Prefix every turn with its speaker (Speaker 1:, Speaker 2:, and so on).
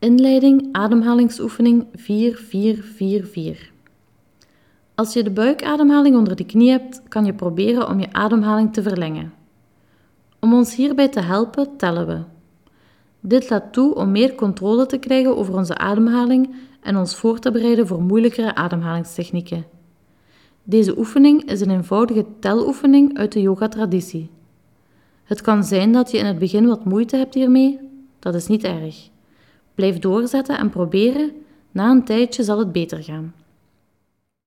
Speaker 1: Inleiding ademhalingsoefening 4-4-4-4. Als je de buikademhaling onder de knie hebt, kan je proberen om je ademhaling te verlengen. Om ons hierbij te helpen, tellen we. Dit laat toe om meer controle te krijgen over onze ademhaling en ons voor te bereiden voor moeilijkere ademhalingstechnieken. Deze oefening is een eenvoudige teloefening uit de yoga-traditie. Het kan zijn dat je in het begin wat moeite hebt hiermee, dat is niet erg. Blijf doorzetten en proberen, na een tijdje zal het beter gaan.